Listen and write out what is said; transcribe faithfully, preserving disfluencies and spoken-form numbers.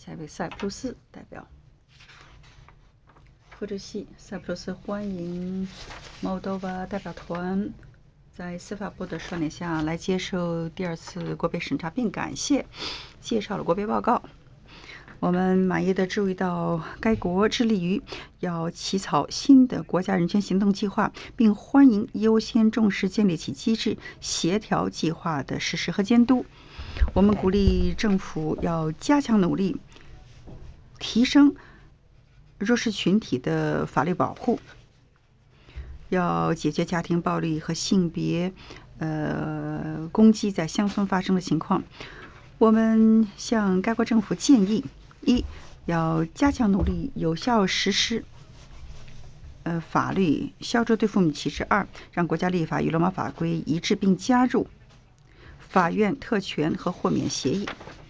下一位塞浦路斯代表。副主席，塞浦路斯欢迎 Moldova 代表团在司法部的率领下来接受第二次国别审查，并感谢介绍了国别报告。我们满意地注意到该国致力于要起草新的国家人权行动计划，并欢迎优先重视建立起机制，协调计划的实施和监督。我们鼓励政府要加强努力，提升弱势群体的法律保护，要解决家庭暴力和性别呃攻击在乡村发生的情况。我们向该国政府建议：一、要加强努力，有效实施呃法律，消除对妇女歧视；二、让国家立法与罗马法规一致，并加入法院特权和豁免协议。